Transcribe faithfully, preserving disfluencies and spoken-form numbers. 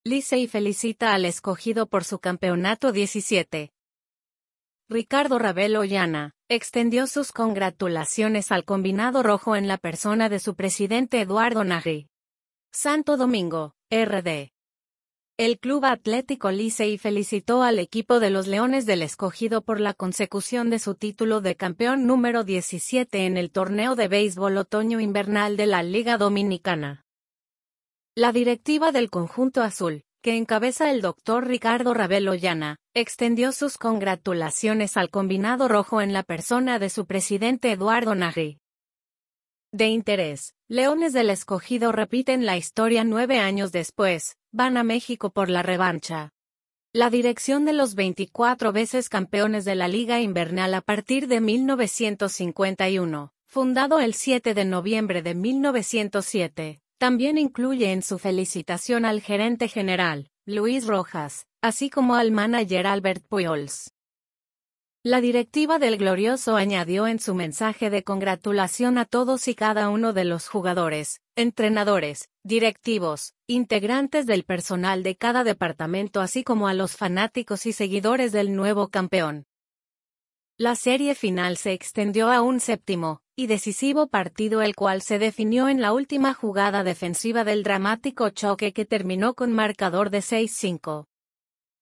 Licey felicita al Escogido por su campeonato diecisiete. Ricardo Ravelo Ollana extendió sus congratulaciones al combinado rojo en la persona de su presidente Eduardo Nagy. Santo Domingo, R D. El Club Atlético Licey felicitó al equipo de los Leones del Escogido por la consecución de su título de campeón número diecisiete en el torneo de béisbol otoño-invernal de la Liga Dominicana. La directiva del conjunto azul, que encabeza el doctor Ricardo Ravelo Ollana, extendió sus congratulaciones al combinado rojo en la persona de su presidente Eduardo Nagy. De interés, Leones del Escogido repiten la historia nueve años después, van a México por la revancha. La dirección de los veinticuatro veces campeones de la Liga Invernal a partir de mil novecientos cincuenta y uno, fundado el siete de noviembre de mil novecientos siete, también incluye en su felicitación al gerente general, Luis Rojas, así como al manager Albert Pujols. La directiva del Glorioso añadió en su mensaje de congratulación a todos y cada uno de los jugadores, entrenadores, directivos, integrantes del personal de cada departamento así como a los fanáticos y seguidores del nuevo campeón. La serie final se extendió a un séptimo y decisivo partido, el cual se definió en la última jugada defensiva del dramático choque que terminó con marcador de seis cinco.